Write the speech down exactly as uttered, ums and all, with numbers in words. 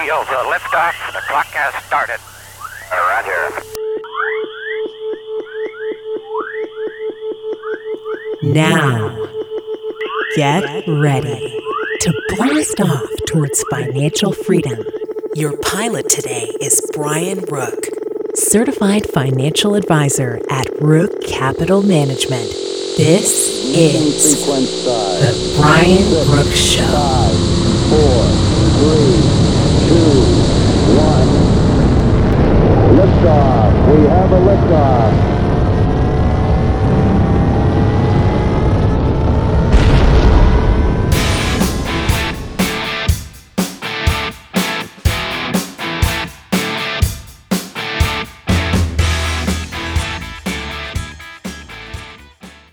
Yield to liftoff. The clock has started. Roger. Now, get ready to blast off towards financial freedom. Your pilot today is Brian Rook, certified financial advisor at Rook Capital Management. This is the Brian Rook Show. Five, four, three, two, one. Liftoff. We have a liftoff.